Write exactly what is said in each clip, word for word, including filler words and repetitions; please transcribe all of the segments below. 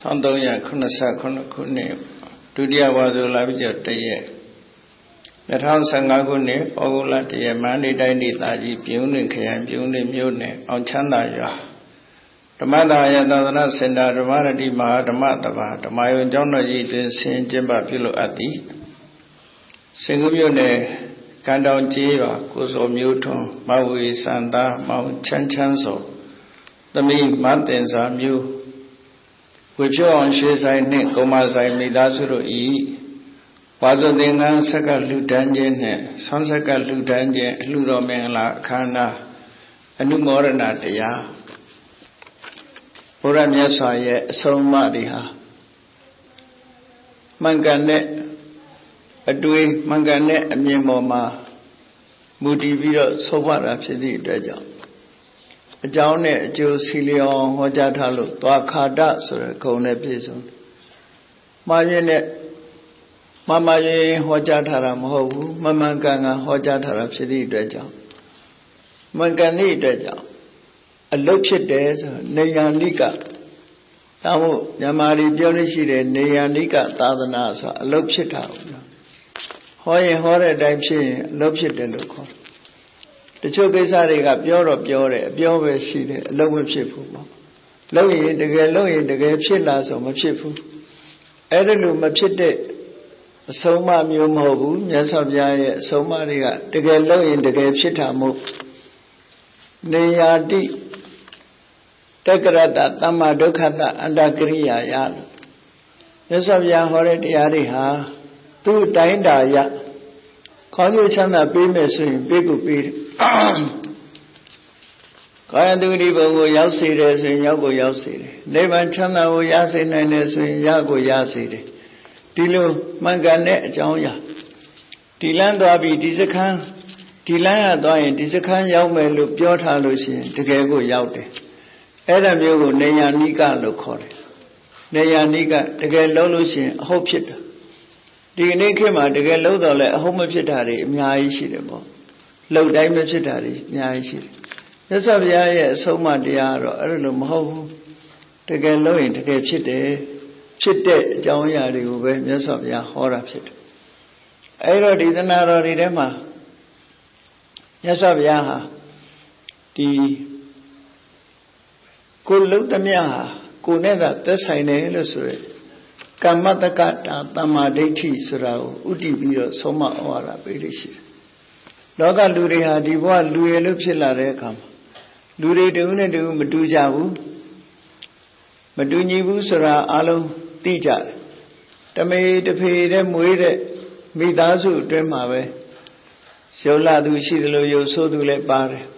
Thong Tong Ya Kunasa Kunakune, Dudia was a Labija Day. Let Hans and Agune, Ola Tia Mani Dindi Taji, Puni Kayam, Puni Mune, on Chanda Ya. The mother Yadana Senda, the Maradi Maha, the Matava, the Mayo Jono Yidin, Saint Jimba Pilo Ati. Singumune, Kandon Jiva, Kuso Muton, Maui Santa, Mount Chanchanso. The me mountains are mu. With your own shares I need, Gomas I made Azuro E. Wazo Dingan Saka Lutanjin, Sonsaka Lutanjin, Ludo Mela, Kana, a new morana dea. Puram Yasaye, so Mariha. Mangane, a dui, Mangane, a Mimoma, Moody Viro, so what I've said the Deja. A Johnny, Josilion, Hojatalu, Wakada, Sir, Cone Pison. Marionette, Mama Ye, Hojataram, Ho, Mamanganga, Hojataram, City Deja. Mangani Deja. A lopshit days, Nayanika. Tamu, Yamari, Dionisi, Nayanika, Tadanasa, a lopshit out. Hoy, horror, Dime, lopshit and look. The Chokesari got pure of pure, pure sheet, low of ship. Low in the girl, low in the girl, chillas of a ship. Edelu Machite, Soma Mumobu, Yasavia, Somaria, the girl low in the girl chitamu. Neyadi Takarata, Tama Dokata, and Agria Yan. Yasavia Horeti Ariha, two Dinda Ya. Call you Chana Bime swing, big beat. Kayanduri Bogo Yasiri, swing Yago Yasiri. Nevan Chana O Yasin and swing Yago Yasiri. Tilu Mangane Joya. Tilando Abi Disakan. Tilana Doyen Disakan Yaume Piota Lucian, Tegego Yaute. Adam Yogo Neya Nika Lokore. Neya Nika, Tegelo Lucian, Hope Shit. The Nikima, the Gelo, home of Chitari, Miaishidabo. Low diamond Chitari, Miaishi. That's of Yaya, so much Diaro, Erlum Ho. The Gelo in the Cape Chite, Chite, Joya, Ube, yes of Ya, horror shit. Aero di the Naro Ridema. Yes of Yaha. The Kulutamia, Kuneda, the Sine illustrate. Kamataka Tamadeti Surao, Uti Biro, Soma Ora, Bedishi. Loga Luria, Diva, Louis Lupsilla Recam. Luri Dune do Medujavu Medunivu Sura Alo Tija. Tame de Pede Muide Midazu Dremave. Shola do Shidalo Yoso do le pare.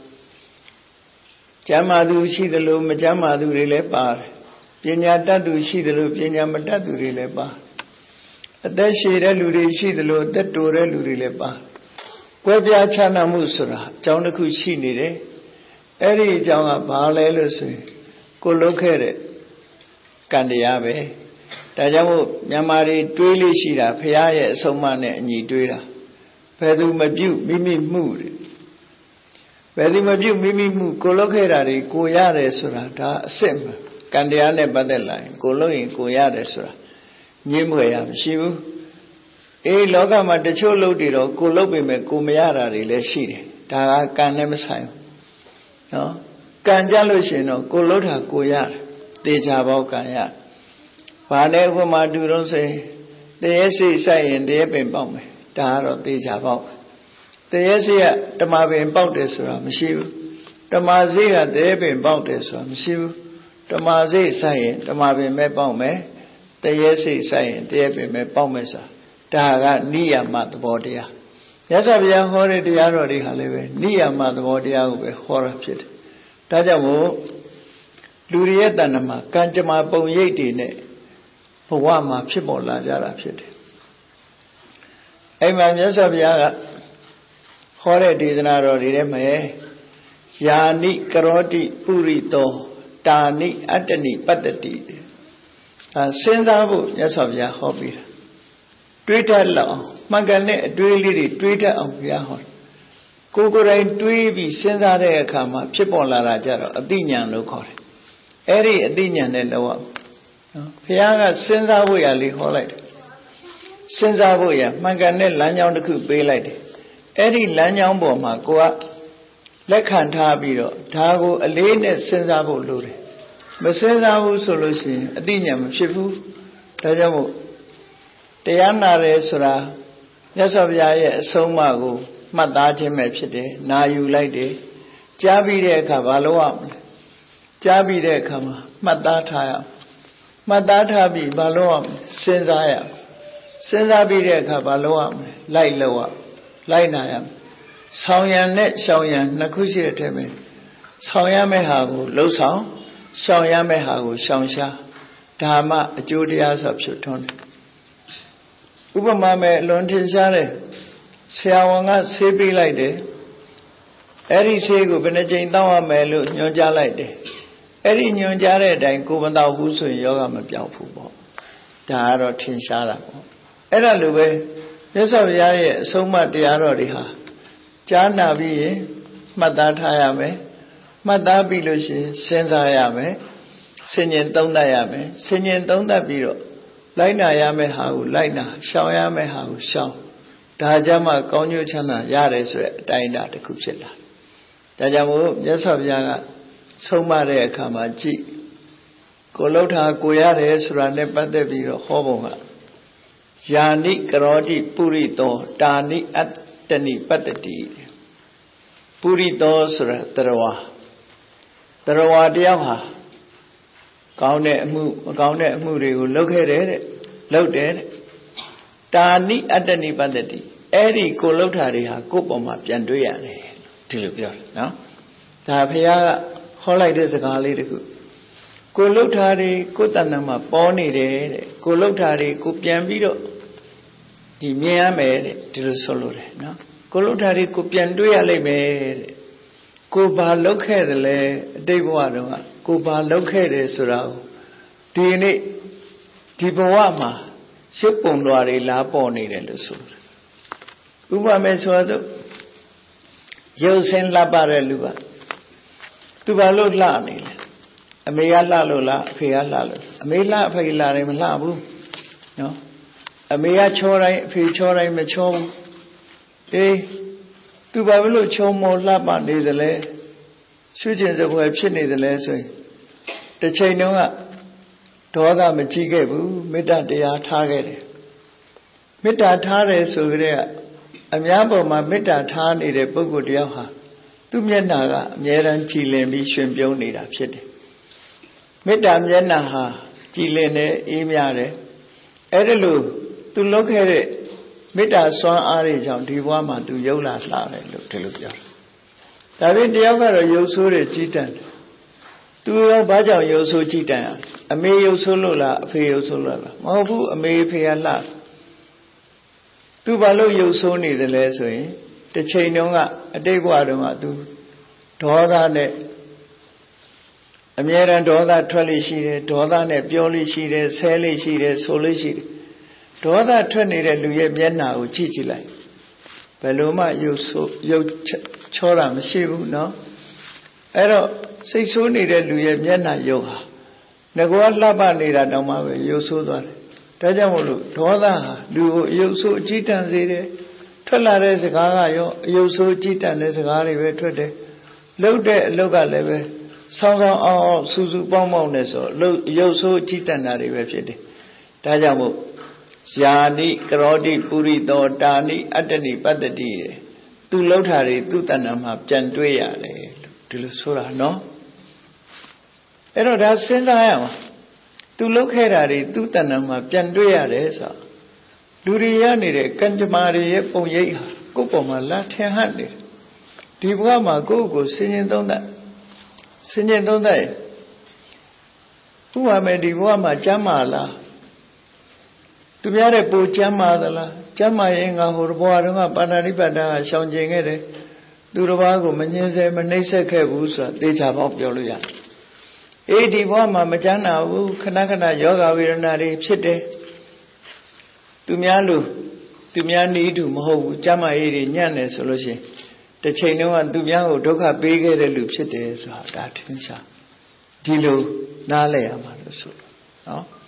Jamadu Shidalo Majama do le pare. Pinya Tatu Shidalo, Pinya Matatu Rilepa. At that shade, Luri Shidalo, that Dore Lurilepa. Quebia Chana Musura, Jaunaku Shinide, Eri Jama Balelus, Colocere, Candiabe, Tajamu, Yamari, Twili Shida, Piaye, Somane, and Yidura. Pedu Mabu, Mimi Mood. Pedu Mabu, Mimi Mood, Colocere, Coyare Surata, Sim. Candiane Badela, Goloin, Goyadesra, Nimwayam, Shivu, A Loga Matacholo Diro, Golobime, Gumiara, Leshi, Tara Canemsai. No? Canjalusino, Golota, Goyar, Dejabo Kaya. Whatever Maduron say, the essay say in the Ebin Bomb, Taro Dejabo. The essay, the Mabin Bautesra, Shivu, the Mazia, the Ebin Bautesra, Shivu. Tamazi saying, Tamabi me bome, the yesi saying, the epi me bomesa, Taga Nia Matbodia. Yes, I be a horrid diarody haleve, Nia Matbodia with horror shit. Tajamo Lurietanama, Kanjama Boyeti ne, Powama Chibola Jara shit. Amen, yes, I be a horrid diarody, Yani Karoti Purito. Tani Atani Patati. Sensabu, yes of ya hobby. Twitter law, Magane, Dwelly, Twitter of Yahon. Kukurai Twibi, Sensare Kama, Chipola Rajaro, Adinian local. Eri Adinian and Loa. ဘုရားကစဉ်းစားဖို့ရလေးဟောလိုက်တယ်စဉ်းစားဖို့ရမှန်ကန်တဲ့လမ်းကြောင်းတစ်ခုပေးလိုက်တယ်အဲ့ဒီလမ်းကြောင်းပေါ်မှာကိုကလက်ခံထားပြီးတော့ဒါကိုအလေးနဲ့စဉ်းစားဖို့လိုတယ်မစဉ်းစားဘူးဆိုလို့ရှိရင်အသိဉာဏ်မဖြစ်ဘူးဒါကြောင့်မို့တရားနာရဲဆိုတာမြတ်စွာဘုရားရဲ့အဆုံးအမကိုမှတ်သားခြင်းပဲဖြစ်တယ်နာယူလိုက်တယ်ကြားပြီးတဲ့အခါဘာလို့ရမလဲကြားပြီးတဲ့အခါမှာမှတ်သားထားရမှတ်သားထားပြီးဘာလို့ရမလဲစဉ်းစားရစဉ်းစားပြီးတဲ့အခါဘာလို့ရမလဲလိုက်လို့ရလိုက်နာရဆောင်ရံနဲ့ရှောင်ရံနှစ်ခုရှိတဲ့ထဲမှာဆောင်ရမယ့်ဟာကိုလှုပ်ဆောင်ရှောင်ရမယ့်ဟာကိုရှောင်ရှားဒါမှအကျိုးတရားဆိုဖြစ်ထွန်းတယ်ဥပမာမဲ့အလွန်ထင်ရှားတယ်ဆရာဝန်ကဆေးပေးလိုက်တယ်အဲ့ဒီဆေးကိုဘယ်နှကြိမ်တောင်းရမယ်လို့ညွှန်ကြားလိုက်တယ်အဲ့ဒီညွှန်ကြားတဲ့အတိုင်းကိုမတောက်ဘူးဆိုရင်ယောဂမပြောက်ဘူးပေါ့ဒါကတော့ထင်ရှားတာပေါ့အဲ့ဒါလိုပဲမြတ်စွာဘုရားရဲ့အဆုံးအမတရားတော်တွေဟာကြားနာပြီးရင်မှတ်သားထားရမယ်မှတ်သားပြီးလို့ရှိရင်စဉ်းစားရမယ်ဆင်ញင်သုံးသပ်ရမယ်ဆင်ញင်သုံးသပ်ပြီးတော့လိုက်နာရမယ့်ဟာကိုလိုက်နာရှောင်ရမယ့်ဟာကိုရှောင်ဒါကြမှကောင်းကျိုးချမ်းသာရတယ်ဆိုတဲ့အတိုင်းအတာတစ်ခုဖြစ်လာဒါကြောင့်မို့မြတ်စွာဘုရားကဆုံးမတဲ့အခါမှာကြည့်ကိုလှုပ်တာကိုရတယ်ဆိုတာနဲ့ပတ်သက်ပြီးတော့ဟောပုံကယာနိကရောတိပုရိသောတာနိအတ္တနိပတ္တိပုရိသောဆိုတာတရားဝါတရားဝါတယောက်ဟာကောင်းတဲ့အမှုမကောင်းတဲ့အမှုတွေကိုလုပ်ခဲ့တယ်တဲ့လုပ်တယ်တဲ့တာနိအတ္တနိပတ္တိအဲ့ဒီကိုလှုပ်တာတွေဟာကိုယ့်ပေါ်မှာပြန်တွေ့ရတယ်ဒီလိုပြောတယ်နော်ဒါဘုရားကဟောလိုက်တဲ့စကားလေးတခုကိုလှုပ်တာတွေကိုယ်တဏ္ဍာမှာပေါ်နေတယ်တဲ့ကိုလှုပ်တာတွေကိုပြန်ပြီးတော့ဒီမြင်ရမယ်တဲ့ဒီလိုဆိုလို့တယ်နော်ကိုလှုပ်တာတွေကိုပြန်တွေ့ရလိမ့်မယ်တဲ့ကိုဘာလှုပ်ခဲ့တယ်လဲအတိတ်ဘဝတုန်းကကိုဘာလှုပ်ခဲ့တယ်ဆိုတာကိုဒီနေ့ဒီဘဝမှာရှုပ်ပုံတော်တွေလာပေါ်နေတယ်လို့ဆိုတယ်ဥပမာဆိုတော့ရုပ်ဆင်းလှပတဲ့လူကသူဘာလို့လှနေလဲအမေကလှလို့လားအဖေကလှလို့အမေလှအဖေလှတယ်မလှဘူးနော်အမေကချောတိုင်းအဖေချောတိုင်းမချောဘူးအေးသူဘာလို့ချောမောလှပနေသလဲရှုကျင်စပွဲဖြစ်နေသလဲဆိုရင်တစ်ချိန်တုန်းကဒေါသမကြည့်ခဲ့ဘူးမေတ္တာတရားထားခဲ့တယ်မေတ္တာထားတယ်ဆိုကြတဲ့အများပေါ်မှာမေတ္တာထားနေတဲ့ပုဂ္ဂိုလ်တယောက်ဟာသူ့မျက်နှာကအမြဲတမ်းကြည်လင်ပြီးရှင်ပြုံးနေတာဖြစ်တယ်မေတ္တာမျက်နှာဟာကြည်လင်တယ်အေးမြတယ်အဲ့ဒါလို့သူလုပ်ခဲ့တဲ့မေတ္တာစွမ်းအားတွေကြောင့်ဒီဘဝမှာသူရုပ်လာလှတယ်လို့ဒီလိုပြောတာဒါပြင်တယောက်ကတော့ရုပ်ဆိုးတွေကြီးတန်းတယ်သူရောဘာကြောင့်ရုပ်ဆိုးကြီးတန်းရအမေရုပ်ဆိုးလို့လားအဖေရုပ်ဆိုးလို့လားမဟုတ်ဘူးအမေအဖေကလှသူဘာလို့ရုပ်ဆိုးနေတယ်လဲဆိုရင်တစ်ချိန်တုန်းကအတိတ်ဘဝတုန်းကသူဒေါသနဲ့အမြဲတမ်းဒေါသထွက်လိရှိတယ်ဒေါသနဲ့ပြောလိရှိတယ်ဆဲလိရှိတယ်ဆိုလိရှိတယ်ဒေါသထွက်နေတဲ့လူရဲ့မျက်နှာကိုကြည့်ကြည့်လိုက်ဘယ်လိုမှရုပ်ဆိုးရုပ်ချောတာမရှိဘူးเนาะအဲ့တော့စိတ်ဆိုးနေတဲ့လူရဲ့မျက်နှာရုပ်ဟာငကောလှပနေတာတောင်မှပဲရုပ်ဆိုးသွားတယ်ဒါကြောင့်မို့လို့ဒေါသဟာလူကိုအယုတ်ဆိုးအကြည့်တန်စေတယ်ထွက်လာတဲ့စကားကရောအယုတ်ဆိုးအကြည့်တန်တဲ့စကားတွေပဲထွက်တယ်လှုပ်တဲ့အလုပ်ကလည်းပဲဆောင်းဆောင်းအောင်အောင်စူးစူးပေါင်းပေါင်းနဲ့ဆိုလှုပ်အယုတ်ဆိုးအကြည့်တန်တာတွေပဲဖြစ်တယ်ဒါကြောင့်မို့ယာနိကရောတိပုရိသောတာနိအတ္တနိပတ္တိသူလှုပ်တာတွေသူ့တဏ္ဍာမှာပြန်တွေ့ရတယ်ဒီလိုဆိုတာနော်အဲ့တော့ဒါစဉ်းစားရမှာသူလှုပ်ခဲ့တာတွေသူ့တဏ္ဍာမှာပြန်တွေ့ရတယ်ဆိုလူတွေရနေတဲ့ကံကြမ္မာတွေရဲ့ပုံရိပ်ဟာကိုယ့်ပေါ်မှာလာထင်ဟပ်နေတယ်ဒီဘဝမှာကိုယ့်ကိုယ်ဆင်ញင်သုံးသပ်ဆင်ញင်သုံးသပ်ဥပမာဒီဘဝမှာကျမ်းမာလားသူများတဲ့ပူကျမ်းမာသလားကျမ်းမာရင်ငါဟိုဘဝတုန်းကပါဏာတိပါဒရှောင်ကျင်ခဲ့တယ်သူတစ်ပါးကိုမငြင်းဆဲမနှိမ့်ဆက်ခဲ့ဘူးဆိုတာသေချာပေါက်ပြောလို့ရတယ်အေးဒီဘဝမှာမကျမ်းနာဘူးခဏခဏယောဂဝေဒနာတွေဖြစ်တယ်သူများလို့သူများနည်းတူမဟုတ်ဘူးကျမ်းမာရေးတွေညံ့တယ်ဆိုလို့ရှိရင်တစ်ချိန်တုန်းကသူများကိုဒုက္ခပေးခဲ့တဲ့လူဖြစ်တယ်ဆိုတာဒါထင်ရှားဒီလိုနားလည်ရမှာလို့ဆိုလို့နော်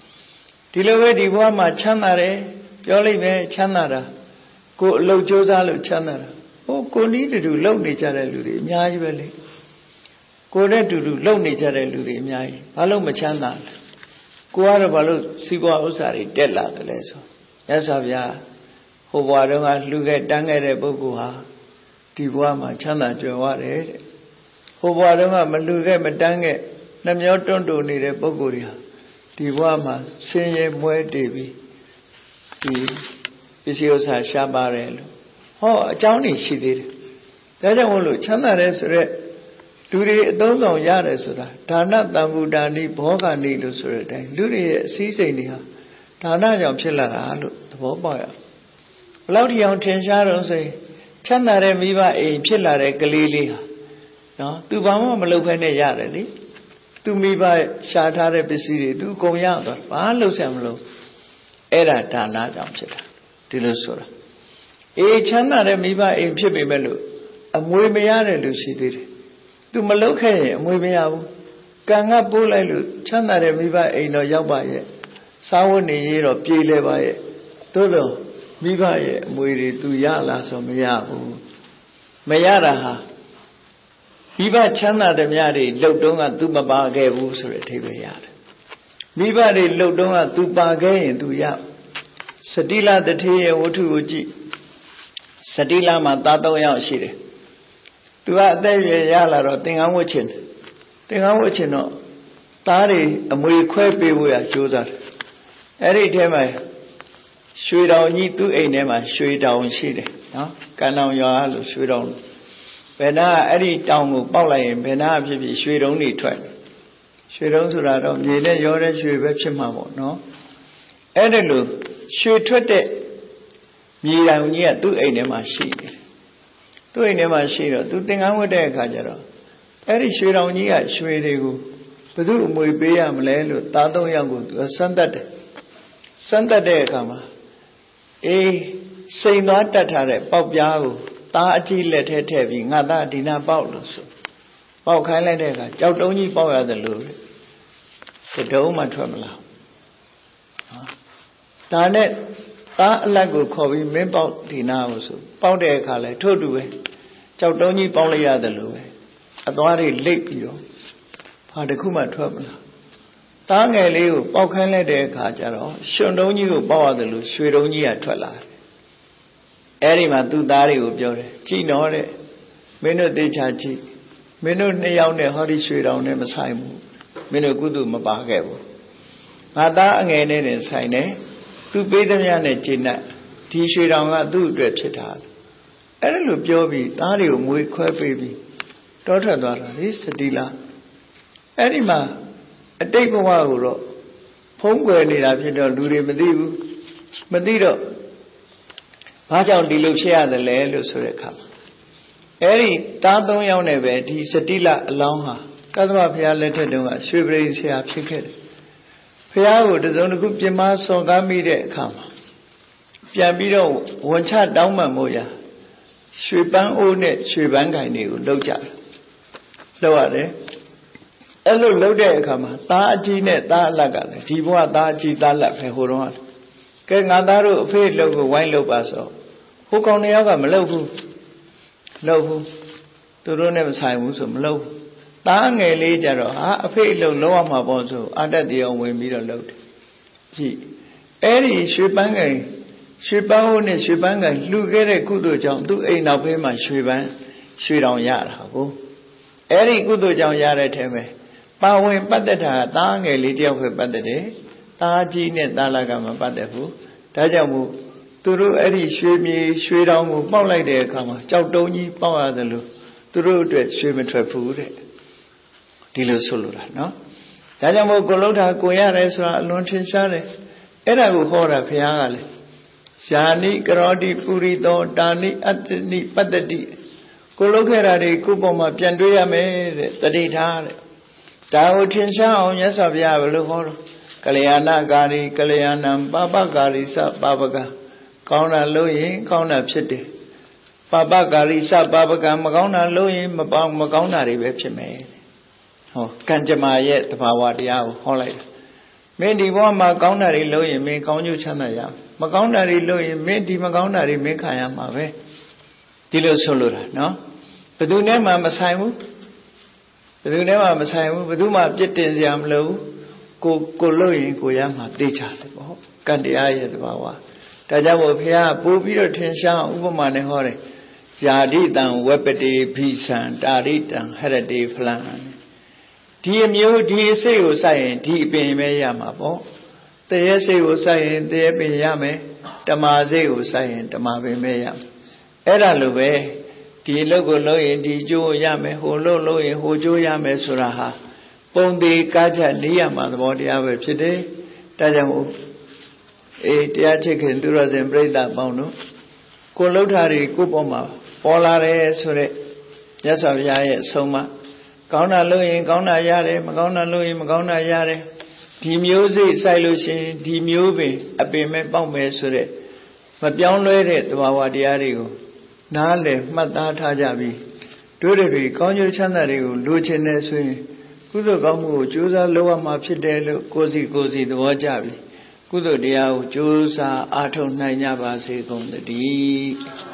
ဒီလိုပဲဒီဘဝမှာချမ်းသာတယ်ပြောလိုက်ပဲချမ်းသာတာကိုအလုပ်ကြိုးစားလို့ချမ်းသာတာဟိုကိုနည်းတူလုံနေကြတဲ့လူတွေအများကြီးပဲလေကိုနဲ့တူတူလုံနေကြတဲ့လူတွေအများကြီးဘာလို့မချမ်းသာလဲကိုကတော့ဘာလို့စီးပွားဥစ္စာတွေတက်လာတယ်လဲဆိုရသော်ဗျာဟိုဘဝတုန်းကလှူခဲ့တန်းခဲ့တဲ့ပုဂ္ဂိုလ်ဟာဒီဘဝမှာချမ်းသာကြွယ်ဝတယ်တဲ့ဟိုဘဝတုန်းကမလှူခဲ့မတန်းခဲ့နှမျောတွန့်တူနေတဲ့ပုဂ္ဂိုလ်တွေဟာဒီဘဝမှာဆင်းရဲမွဲတေပြီးဒီပစ္စည်းဥစ္စာရှားပါတယ်လို့ဟောအကြောင်းတွေရှိသေးတယ်ဒါကြောင့်မို့လို့ချမ်းသာတယ်ဆိုရက်လူတွေအသုံးဆောင်ရတယ်ဆိုတာဒါနတံဘူတာနိဘောဂာနိလို့ဆိုတဲ့အတိုင်းလူတွေရဲ့အစည်းစိမ်တွေဟာဒါနကြောင့်ဖြစ်လာတာလို့သဘောပေါက်ရဘယ်လောက်ထိအောင်ထင်ရှားတော့ဆိုရင်ချမ်းသာတဲ့မိဘအိမ်ဖြစ်လာတဲ့ကလေးလေးဟာနော်သူဘာမှမလုပ်ဖဲနဲ့ရတယ်လေသူမိဘရှားထားတဲ့ပစ္စည်းတွေသူအကုန်ရသွားဘာလုပ်ဆံမလို့အဲ့ဒါဒါနကြောင့်ဖြစ်တာဒီလိုဆိုတာအေးချမ်းသာတဲ့မိဘအိမ်ဖြစ်ပေမဲ့လို့အမွေမရတဲ့လူရှိသေးတယ်သူမလုပ်ခဲ့ရင်အမွေမရဘူးကံကပိုးလိုက်လို့ချမ်းသာတဲ့မိဘအိမ်တော့ရောက်ပါရဲ့စားဝတ်နေရေးတော့ပြေးလဲပါရဲ့သို့တော့မိဘရဲ့အမွေတွေသူရလာဆိုမရဘူးမရတာဟာမိဘချမ်းသာတဲ့များတွေလှုပ်တုံးကသူမပါခဲ့ဘူးဆိုတဲ့အထိပ္ပယ်ရတယ်မိဘတွေလှုပ်တုံးကသူပါခဲ့ရင်သူရစတိလတထေရဲ့ဝတ္ထုကိုကြည့်စတိလမှာသားသုံးယောက်ရှိတယ်သူကအသက်ရွယ်ရလာတော့သင်္ကန်းဝတ်ချင်တယ်သင်္ကန်းဝတ်ချင်တော့သားတွေအမွေခွဲပေးဖို့ရကြိုးစားတယ်အဲ့ဒီထဲမှာရွှေတောင်ကြီးသူ့အိမ်ထဲမှာရွှေတောင်ရှိတယ်နော်ကံတောင်ရွာလို့ရွှေတောင်ဘယ်နာအဲ့ဒီတောင်ကိုပေါက်လိုက်ရင်ဘယ်နာဖြစ်ဖြစ်ရွှေတုံးတွေထွက်တယ်ရွှေတုံးဆိုတာတော့မြေနဲ့ရောတဲ့ရွှေပဲဖြစ်မှာပေါ့နော်အဲ့ဒါလို့ရွှေထွက်တဲ့မြေတောင်ကြီးကသူ့အိမ်ထဲမှာရှိတယ်သူ့အိမ်ထဲမှာရှိတော့သူသင်္ကန်းဝတ်တဲ့အခါကျတော့အဲ့ဒီရွှေတောင်ကြီးကရွှေတွေကိုဘယ်သူအမွေပေးရမလဲလို့သားသုံးယောက်ကိုသူစမ်းသပ်တယ်စမ်းသပ်တဲ့အခါမှာအေးစိန်သွားတတ်ထားတဲ့ပေါက်ပြားကိုသားအကြီးလက်ထဲထည့်ပြီးငါသားဒီနာပေါက်လို့ဆိုပေါက်ခိုင်းလိုက်တဲ့အခါကြောက်တုံးကြီးပေါက်ရတယ်လို့တတုံးမှထွက်မလာဒါနဲ့သားအလက်ကိုခေါ်ပြီးမင်းပေါက်ဒီနာကိုဆိုပေါက်တဲ့အခါလဲထို့တူပဲကြောက်တုံးကြီးပေါက်လိုက်ရတယ်လို့ပဲအသွားတွေလိပ်ပြီးတော့ဘာတစ်ခုမှထွက်မလာသားငယ်လေးကိုပေါက်ခိုင်းလိုက်တဲ့အခါကျတော့ရှင်တုံးကြီးကိုပေါက်ရတယ်လို့ရွှေတုံးကြီးကထွက်လာတယ်အဲ့ဒီမှာသူ့သားတွေကိုပြောတယ်ကြည်နော်တဲ့မင်းတို့သေချာကြည့်မင်းတို့နှစ်ယောက်နဲ့ဟောဒီရွှေတောင်နဲ့မဆိုင်ဘူးမင်းတို့ကုသိုလ်မပါခဲ့ဘူးငါသားအငယ်နဲ့နဲ့ဆိုင်တယ်သူပေးသမျှနဲ့ကျင့်တ်ဒီရွှေတောင်ကသူ့အတွက်ဖြစ်တာအဲ့ဒါလို့ပြောပြီးသားတွေကိုမွေးခွဲပေးပြီးတောထွက်သွားတာလေစတိလာအဲ့ဒီမှာအတိတ်ဘဝကိုတော့ဖုံးကွယ်နေတာဖြစ်တော့လူတွေမသိဘူးမသိတော့ဘာကြောင့်ဒီလိုဖြစ်ရတယ်လဲလို့ဆိုတဲ့အခါအဲ့ဒီသားသုံးယောက်နဲ့ပဲဒီစတိလအလောင်းဟာကသဗ္ဗဘုရားလက်ထက်တုန်းကရွှေပရိဆရာဖြစ်ခဲ့တယ်ဘုရားကိုတစုံတစ်ခုပြမစော်ကားမိတဲ့အခါမှာပြန်ပြီးတော့ဝန်ချတောင်းပန်မို့ရာရွှေပန်းအိုးနဲ့ရွှေပန်းခိုင်တွေကိုလှုပ်ကြတယ်လှုပ်ရတယ်အဲ့လိုလှုပ်တဲ့အခါမှာသားအကြီးနဲ့သားအလတ်ကလည်းဒီဘဝသားအကြီးသားလက်ပဲဟိုတော့ကဲငါသားတို့အဖေလှုပ်ကိုဝိုင်းလှုပ်ပါဆိုဟိုကောင်တယောက်ကမလှုပ်ဘူးလှုပ်ဘူးသူတို့နဲ့မဆိုင်ဘူးဆိုမလှုပ်သားငယ်လေးကြတော့ဟာအဖေလှုပ်လုံးဝမှာပေါ့ဆိုအတ္တတရားဝင်ပြီးတော့လှုပ်တယ်ကြည့်အဲ့ဒီရွှေပန်းကင်ရွှေပန်းဟိုးနဲ့ရွှေပန်းကင်လှူခဲ့တဲ့ကုသိုလ်ကြောင့်သူ့အိမ်နောက်ဖေးမှာရွှေပန်းရွှေတောင်ရတာကိုအဲ့ဒီကုသိုလ်ကြောင့်ရတဲ့ထဲမှာပါဝင်ပတ်သက်တာသားငယ်လေးတယောက်ပဲပတ်သက်တယ်သားကြီးနဲ့သားလကမပတ်သက်ဘူးဒါကြောင့်မို့သူတို့အဲ့ဒီရွှေမြေရွှေတောင်ကိုပေါက်လိုက်တဲ့အခါမှာကြောက်တုံးကြီးပေါက်ရတယ်လို့သူတို့အတွက်ရွှေမထွက်ဘူးတဲ့ဒီလိုဆိုလိုတာနော်ဒါကြောင့်မို့ကိုလုံးထာကိုရတယ်ဆိုတာအလွန်ထင်ရှားတယ်အဲ့ဒါကိုဟောတာဘုရားကလည်းယာနိကရောတိပုရိသောတာနိအတ္တနိပတ္တိကိုလုံးခဲ့တာတွေကိုယ့်ပေါ်မှာပြန်တွေးရမယ်တဲ့တတိထားတဲ့ဒါကိုထင်ရှားအောင်မြတ်စွာဘုရားဘယ်လိုဟောတော့ကလျာဏကာရီကလျာဏံပပကာရီစပပကကောင်းတာလို့ရင်ကောင်းတာဖြစ်တယ်ပပကာရီစပပကမကောင်းတာလို့ရင်မပေါမကောင်းတာတွေပဲဖြစ်မယ်ဟောကံကြမ္မာရဲ့သဘာဝတရားကိုဟောလိုက်မမင်းဒီဘဝမှာကောင်းတာတွေလုပ်ရင်မင်းကောင်းကျိုးချမ်းသာရမကောင်းတာတွေလုပ်ရင်မင်းဒီမကောင်းတာတွေမင်းခံရမှာပဲဒီလိုဆိုလိုတာနော်ဘယ်သူနဲ့မှမဆိုင်ဘူးဘယ်သူနဲ့မှမဆိုင်ဘူးဘယ်သူမှပြစ်တင်စရာမလိုဘူးကိုကိုလုပ်ရင်ကိုရမှာသိချတယ်ပေါ့ကံတရားရဲ့သဘာဝဒါကြောင့်မို့ဘုရားပို့ပြီးတော့ထင်ရှားဥပမာနဲ့ဟောတယ်ဇာတိတံဝပတိဖိသံတာရိတံဟရတိဖလံဒီအမျိုးဒီအစိတ်ကိုစိုက်ရင်ဒီအပင်ပဲရမှာပေါ့တရေစိတ်ကိုစိုက်ရင်တရေပင်ရမယ်ဓမ္မစိတ်ကိုစိုက်ရင်ဓမ္မပင်ပဲရမယ်အဲ့ဒါလိုပဲဒီအလုပ်ကိုလုပ်ရင်ဒီကျိုးရမယ်ဟိုလုပ်လို့ရင်ဟိုကျိုးရမယ်ဆိုတာဟာပုံသေးကားချက်နေရမှာသဘောတရားပဲဖြစ်တယ်ဒါကြောင့်အေးတရားချစ်ခင်သူရစဉ်ပြိဿပေါင်းတို့ကိုလှုပ်တာတွေကိုပေါ်မှာပေါ်လာတယ်ဆိုတဲ့မြတ်စွာဘုရားရဲ့အဆုံးအမကောင်းတာလုပ်ရင်ကောင်းတာရတယ်မကောင်းတာလုပ်ရင်မကောင်းတာရတယ်ဒီမျိုးစိတ်စိုက်လို့ရှိရင်ဒီမျိုးပင်အပင်မဲ့ပေါက်မယ်ဆိုတဲ့မပြောင်းလဲတဲ့သဘာဝတရားတွေကိုနားလည်မှတ်သားထားကြပြီးတို့တွေကောင်းကျိုးချမ်းသာတွေကိုလိုချင်နေဆိုရင်ကုသိုလ်ကောင်းမှုကိုကြိုးစားလုပ်ရမှာဖြစ်တယ်လို့ကိုယ်စီကိုယ်စီသဘောကျပြီးကုသိုလ်တရားကိုကြိုးစားအားထုတ်နိုင်ကြပါစေကုန်သတည်း